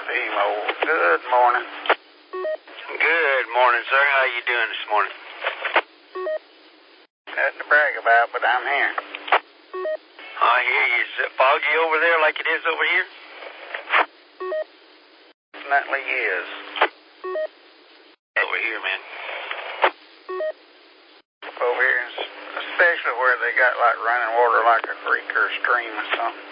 Emo. Good morning. Good morning, sir. How you doing this morning? Nothing to brag about, but I'm here. I hear you. Is it foggy over there like it is over here? Definitely is. Over here, man. Over here, especially where they got like running water like a creek or a stream or something.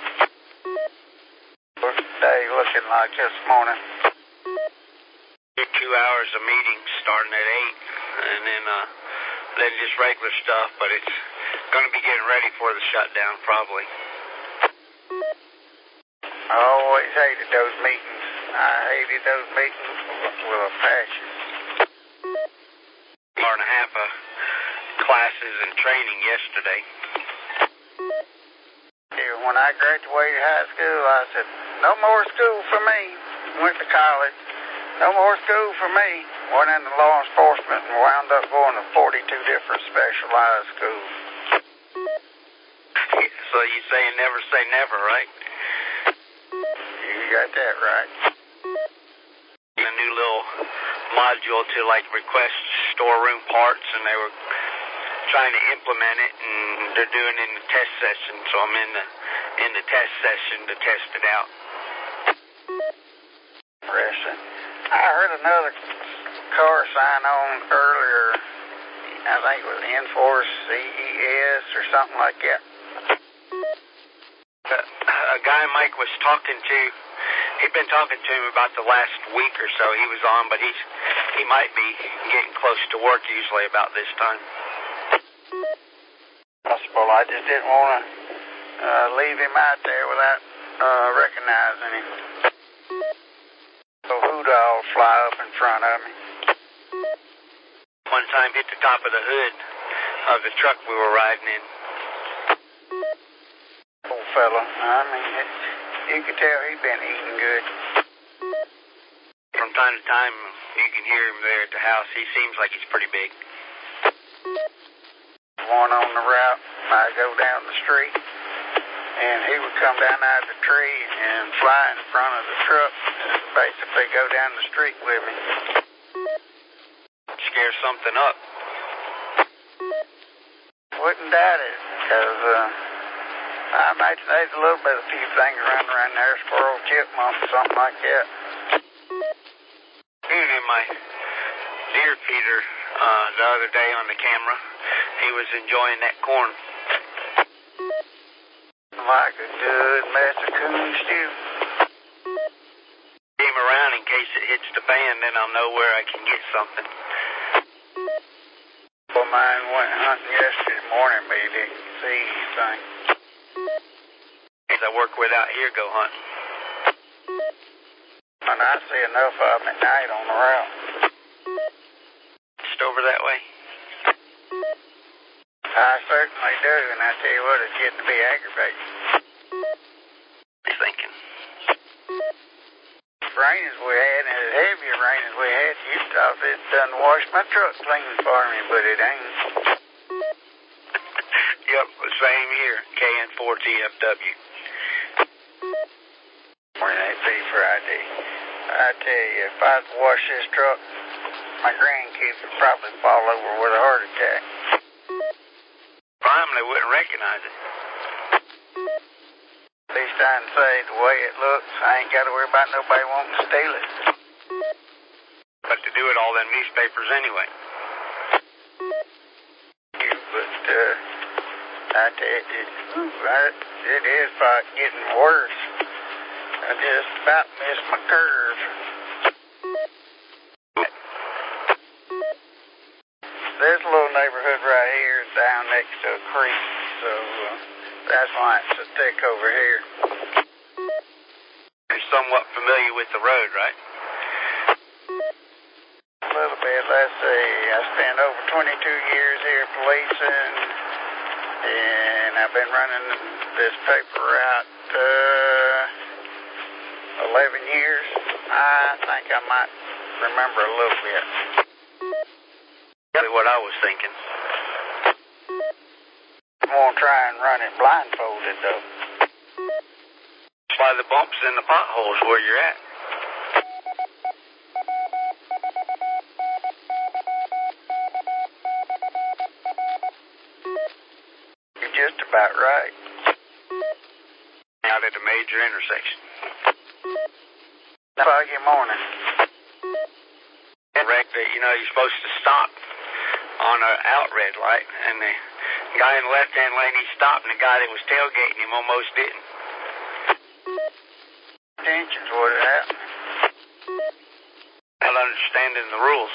Day looking like this morning. 2 hours of meetings starting at 8, and then just regular stuff, but it's going to be getting ready for the shutdown probably. I always hated those meetings. I hated those meetings with a passion. Hour and a half of classes and training yesterday. When I graduated high school, I said, no more school for me. Went to college. No more school for me. Went into law enforcement and wound up going to 42 different specialized schools. So you say never say never, right? You got that right. A new little module to like request storeroom parts, and they were trying to implement it, and they're doing it in the test session, so I'm in the test session to test it out. Interesting. I heard another car sign on earlier. I think it was Enforce CES or something like that. A guy Mike was talking to, he'd been talking to him about the last week or so he was on, but he might be getting close to work usually about this time. Possible. I just didn't want to leave him out there without recognizing him. So hoodahs fly up in front of me. One time hit the top of the hood of the truck we were riding in. Old fella. I mean, you could tell he'd been eating good. From time to time, you can hear him there at the house. He seems like he's pretty big. One on the route, I'd go down the street, and he would come down out of the tree and fly in front of the truck and basically go down the street with me. Scare something up. Wouldn't doubt it, because I imagine there's a little bit of few things running around there, squirrel, chipmunk, something like that. Even in my deer feeder the other day on the camera, he was enjoying that corn. Like a good mess of coon stew. Him around in case it hits the fan, then I'll know where I can get something. Well, mine went hunting yesterday morning, but he didn't see anything. As I work with out here go hunting. And I see enough of them at night on the route. Just over that way? I certainly do, and I tell you what, it's getting to be aggravating. Just thinking. Rain as we had, and as heavy a rain as we had, you thought it done washed my truck clean for me, but it ain't. Yep, same here. KN4TFW. Morning, AP Friday. I tell you, if I'd washed this truck, my grandkids would probably fall over with a heart attack. They wouldn't recognize it. At least I can say the way it looks, I ain't got to worry about nobody wanting to steal it. But to do it all in newspapers anyway. But I tell you, it is about getting worse. I just about missed my curve. This little neighborhood right here is down next to a creek, so that's why it's so thick over here. You're somewhat familiar with the road, right? A little bit. Let's see. I spent over 22 years here policing, and I've been running this paper route 11 years. I think I might remember a little bit. Exactly what I was thinking. I'm going to try and run it blindfolded, though. That's why the bumps and the potholes where you're at. about right. Out at a major intersection. Foggy morning. Wreck that, you're supposed to stop on an out red light, and the guy in the left-hand lane, he stopped, and the guy that was tailgating him almost didn't. Tensions, what happened? Not understanding the rules.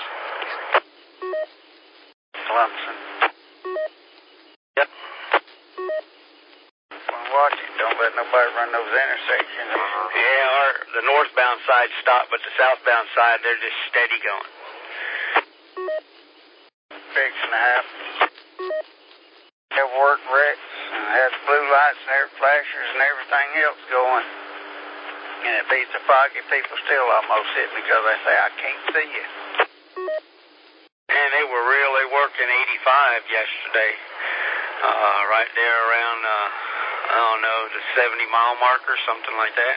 Clemson. Yep. Watch it. Don't let nobody run those intersections. Yeah, the northbound side stopped, but the southbound side, they're just steady going. Fixing to happen. Have work wrecks and has blue lights and air flashers and everything else going. And it beats the foggy people still almost hit me because they say, I can't see you. And they were really working 85 yesterday. Right there around, I don't know, the 70-mile mark or something like that.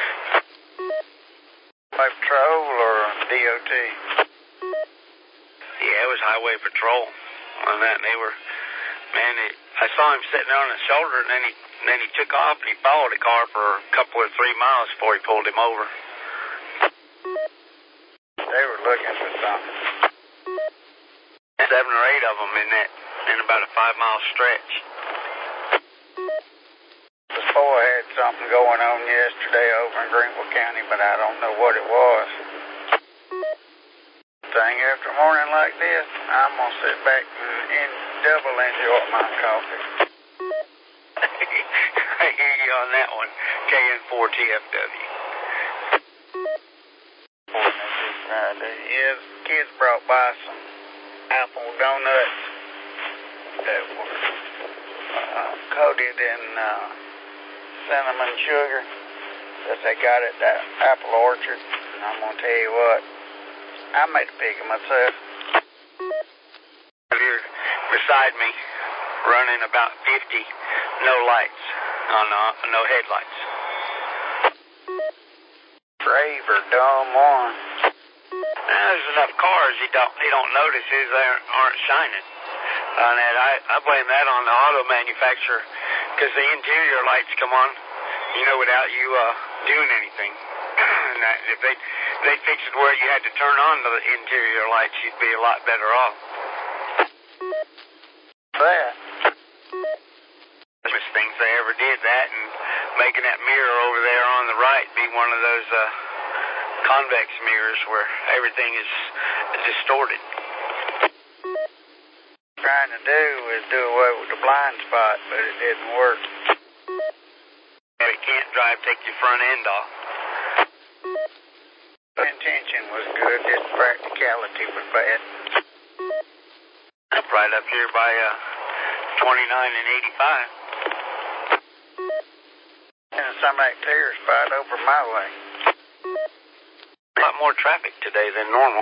Highway Patrol or DOT? Yeah, it was Highway Patrol on that. And they were, man, I saw him sitting there on his shoulder, and then he took off and he followed the car for a couple or 3 miles before he pulled him over. They were looking for something. 7 or 8 of them in about a 5-mile stretch. This boy had something going on yesterday over in Greenville County, but I don't know what it was. Thing after a morning like this, I'm going to sit back and double enjoy my coffee. I hear you on that one. KN4TFW. Yeah, kids brought by some apple donuts that were coated in cinnamon sugar that they got at that apple orchard. And I'm going to tell you what, I made a pig of myself. Here beside me, running about 50, no lights, no headlights. Brave or dumb one. There's enough cars he don't notice his aren't shining. On that, I blame that on the auto manufacturer, because the interior lights come on, without you doing anything. And that, if they fixed it where you had to turn on the interior lights, you'd be a lot better off. That. Best things they ever did that, and making that mirror over there on the right be one of those convex mirrors where everything is distorted. Trying to do is do away with the blind spot, but it didn't work. If it can't drive, take your front end off. The intention was good, just practicality was bad. Up right up here by 29 and 85. And some of that clear spot over my way. A lot more traffic today than normal.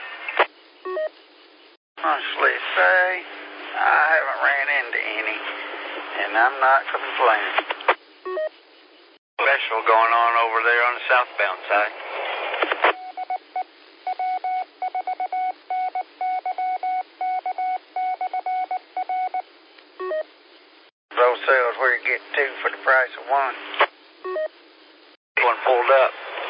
Honestly say, I haven't ran into any, and I'm not complaining. Special going on over there on the southbound side. Those sales where you get 2 for the price of 1. One pulled up.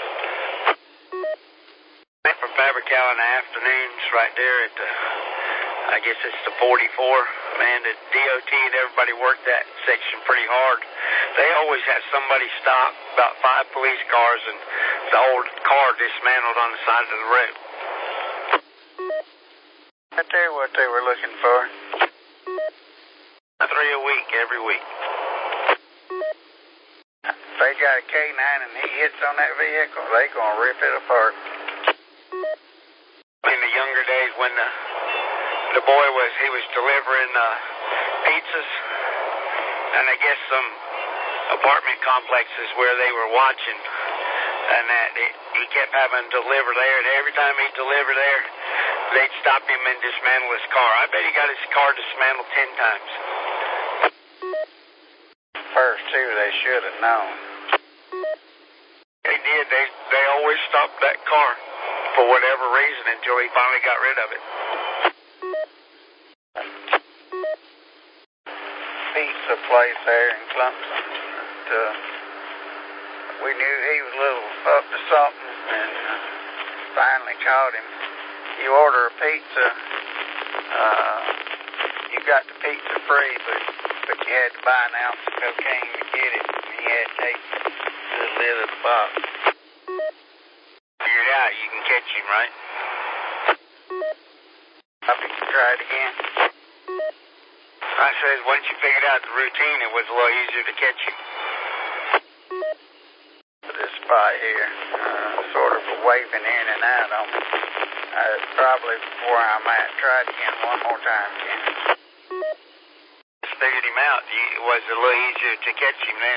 Went for Fabrical in the afternoons right there at the, I guess it's the 44. Man, the DOT and everybody worked that section pretty hard. They always have somebody stop, about 5 police cars, and the old car dismantled on the side of the road. I tell you what they were looking for. 3 a week, every week. If they got a K9 and he hits on that vehicle, they gonna rip it apart. In the younger days when the boy was delivering pizzas, and I guess some apartment complexes where they were watching, and that he kept having to deliver there, and every time he'd deliver there, they'd stop him and dismantle his car. I bet he got his car dismantled 10 times. First two, they should have known. They did. They always stopped that car for whatever reason until he finally got rid of it. Be pizza place there in Clemson. We knew he was a little up to something, and finally caught him. You order a pizza, you got the pizza free, but you had to buy an ounce of cocaine to get it, and you had to take the lid of the box. Figured out you can catch him, right? I think you try it again. I said, once you figured out the routine, it was a little easier to catch him. This spot here, sort of waving in and out on me. Probably where I'm at. Try it again one more time, Ken. Just figured him out. It was a little easier to catch him then.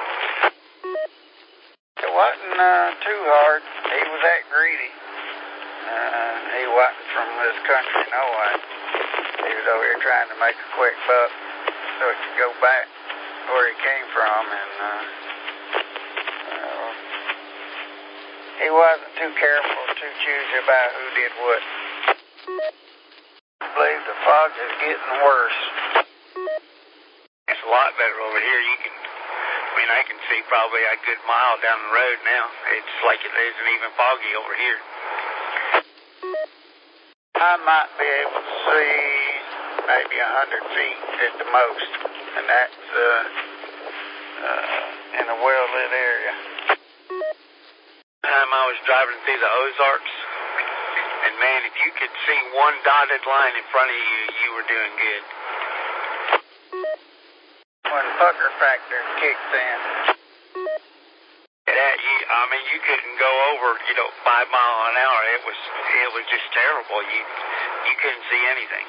It wasn't too hard. He was that greedy. He wasn't from this country, no way. He was over here trying to make a quick buck so he could go back where he came from, and he wasn't too careful, too choosy about who did what. I believe the fog is getting worse. It's a lot better over here. I can see probably a good mile down the road now. It's like it isn't even foggy over here. I might be able to see maybe 100 feet at the most, and that's in a well-lit area. Time I was driving through the Ozarks, and man, if you could see one dotted line in front of you, you were doing good. When the pucker factor kicks in. You couldn't go over, 5 miles an hour. It was just terrible. You couldn't see anything.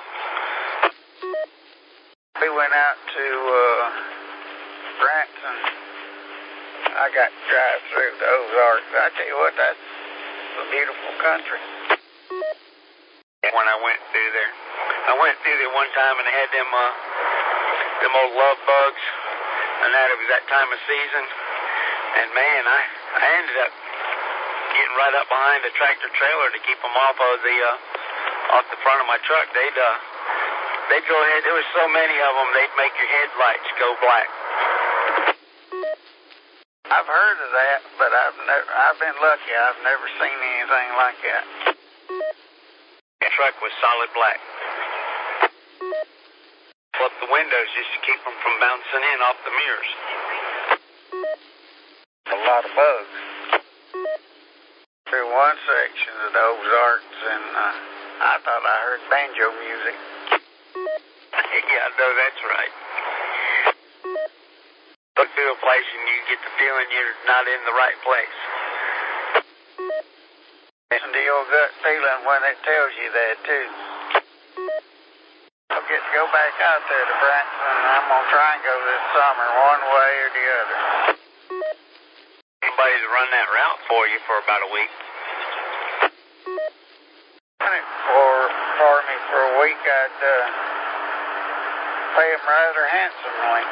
We went out to Branson. I got to drive through the Ozarks. I tell you what, that's a beautiful country. When I went through there one time, and they had them old love bugs, and it was that time of season. And man, I ended up getting right up behind the tractor trailer to keep them off the front of my truck. They'd go ahead. There was so many of them, they'd make your headlights go black. I've heard of that, but I've been lucky. I've never seen anything like that. The truck was solid black. Up the windows just to keep them from bouncing in off the mirrors. A lot of bugs. Through one section of the Ozarks, and I thought I heard banjo music. Yeah, no, that's right. Look through a place and you get the feeling you're not in the right place. Listen to your gut feeling when it tells you that, too. I'll get to go back out there to Branson, and I'm going to try and go this summer one way or the other. Anybody's run that route for you for about a week? Run it for me for a week, I'd pay him rather handsomely.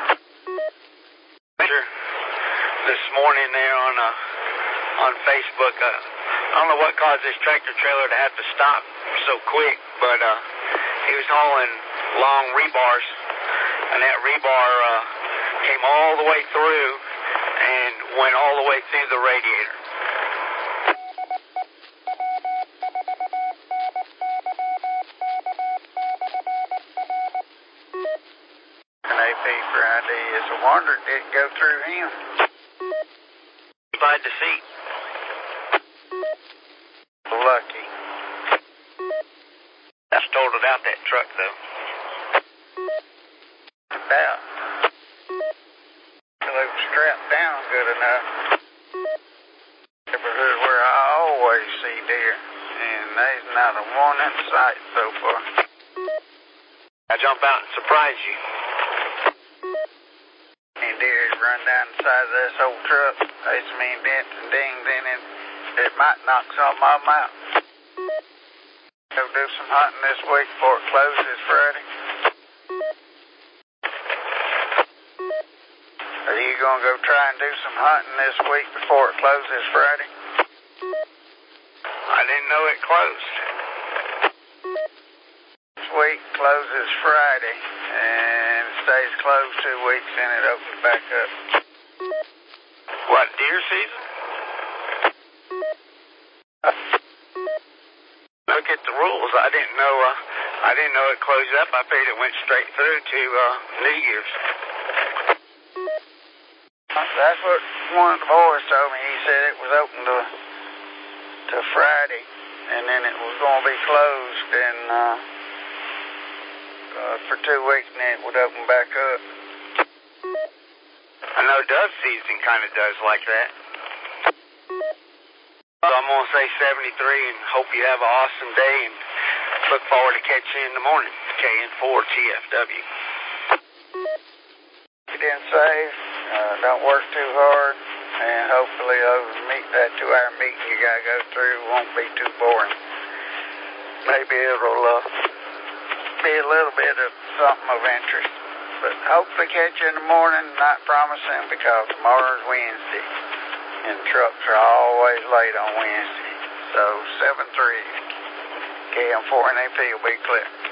Sure. This morning there on Facebook, I don't know what caused this tractor trailer to have to stop so quick, but he was hauling long rebars, and that rebar came all the way through and went all the way through the radiator. An AP for ID. It's a wonder it didn't go through him. By the seat. Lucky. That's totaled out that truck, though. About. Till it was strapped down good enough. Neighborhood where I always see deer, and there's not a one in sight so far. I jump out and surprise you. And deer run down the side of this old truck. There's so many dents and dings in it, it might knock some of them out. Go do some hunting this week before it closes Friday. Are you going to go try and do some hunting this week before it closes Friday? I didn't know it closed. This week week, closes Friday, and stays closed 2 weeks, and it opens back up. What, deer season? Look at the rules. I didn't know it closed up. I figured it went straight through to New Year's. That's what one of the boys told me. He said it was open to Friday, and then it was going to be closed for 2 weeks, and then it would open back up. I know dove season kind of does like that. So I'm going to say 73 and hope you have an awesome day and look forward to catching you in the morning. KN4 TFW. Get in safe, don't work too hard, and hopefully that 2-hour meeting you got to go through won't be too boring. Maybe it'll be a little bit of something of interest. But hopefully catch you in the morning, not promising because tomorrow's Wednesday, and trucks are always late on Wednesday. So 7-3, KM4 NAP will be clear.